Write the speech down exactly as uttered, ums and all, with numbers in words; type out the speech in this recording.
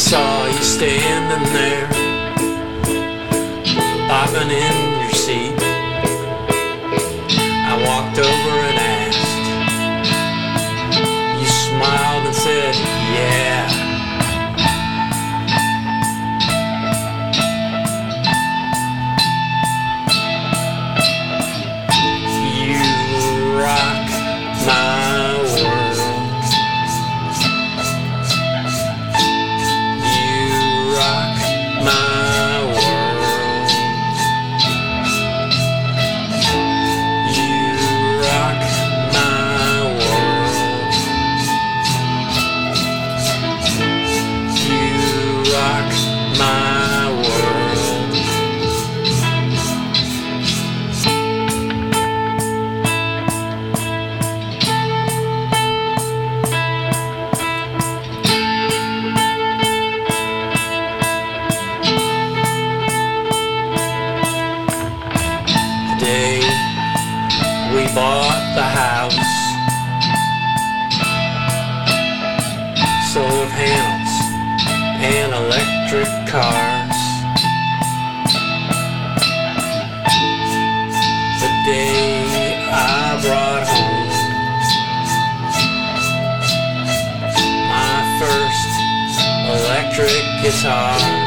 saw you standing there, bobbing in your seat. I walked over and asked. You smiled and said, yeah. You rock my world. You rock my world. You rock my world. You rock my world. The day we bought the house, solar panels and electric cars. The day I brought home my first electric guitar.